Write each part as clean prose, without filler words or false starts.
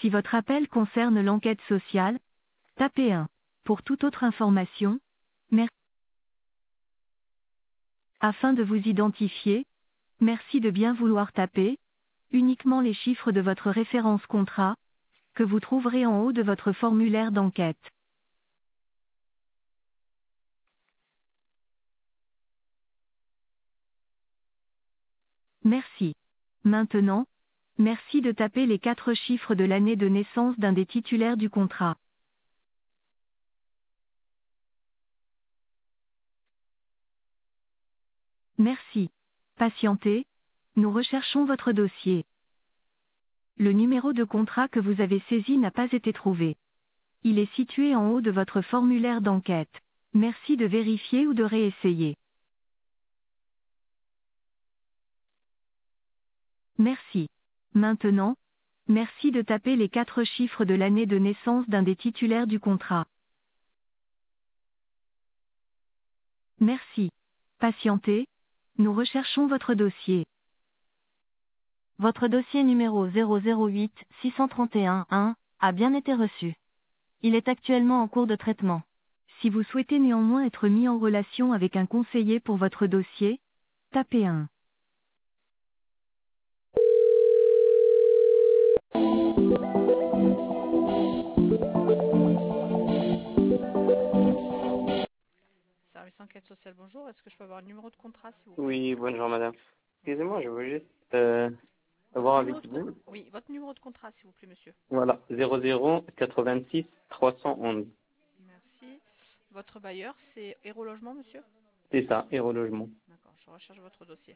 Si votre appel concerne l'enquête sociale, tapez 1. Pour toute autre information, merci. Afin de vous identifier, merci de bien vouloir taper uniquement les chiffres de votre référence contrat, que vous trouverez en haut de votre formulaire d'enquête. Merci. Maintenant, merci de taper les 4 chiffres de l'année de naissance d'un des titulaires du contrat. Merci. Patientez. Nous recherchons votre dossier. Le numéro de contrat que vous avez saisi n'a pas été trouvé. Il est situé en haut de votre formulaire d'enquête. Merci de vérifier ou de réessayer. Merci. Maintenant, merci de taper les 4 chiffres de l'année de naissance d'un des titulaires du contrat. Merci. Patientez. Nous recherchons votre dossier. Votre dossier numéro 008 631 1 a bien été reçu. Il est actuellement en cours de traitement. Si vous souhaitez néanmoins être mis en relation avec un conseiller pour votre dossier, tapez 1. Service enquête sociale, bonjour. Est-ce que je peux avoir le numéro de contrat, s'il vous plaît? Oui, bonjour madame. Excusez-moi, je veux juste voir avec vous. Oui, votre numéro de contrat, s'il vous plaît, monsieur. Voilà, 00 86 311. Merci. Votre bailleur, c'est Héro Logement, monsieur? C'est ça, Aérologement. D'accord, je recherche votre dossier.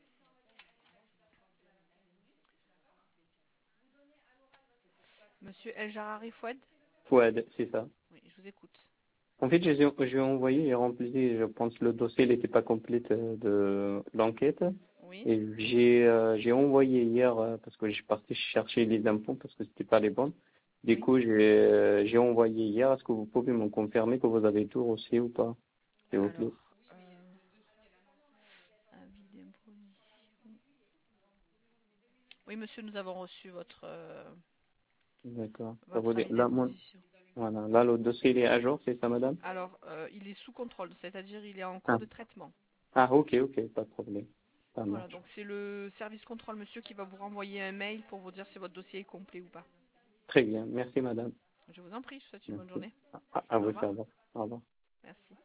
Monsieur El Jarari Fouad? Fouad, c'est ça. Oui, je vous écoute. En fait, j'ai envoyé, j'ai rempli, je pense le dossier n'était pas complet de l'enquête. Oui. Et j'ai envoyé hier, parce que je suis parti chercher les impôts parce que c'était pas les bons. Du Oui. coup, j'ai envoyé hier. Est-ce que vous pouvez me confirmer que vous avez tout reçu ou pas, s'il vous plaît? Alors, avis d'imposition. Oui, monsieur, nous avons reçu D'accord. Ça votre veut dire, avis là, d'imposition. voilà, là, le dossier il est à jour, c'est ça, madame? Alors, il est sous contrôle, c'est-à-dire il est en cours Ah, de traitement. ah, ok, pas de problème. Ça Voilà, marche. donc c'est le service contrôle, monsieur, qui va vous renvoyer un mail pour vous dire si votre dossier est complet ou pas. Très bien. Merci, madame. Je vous en prie, je vous souhaite une bonne Merci. journée. À Au vous, revoir. au revoir. Au revoir. Merci.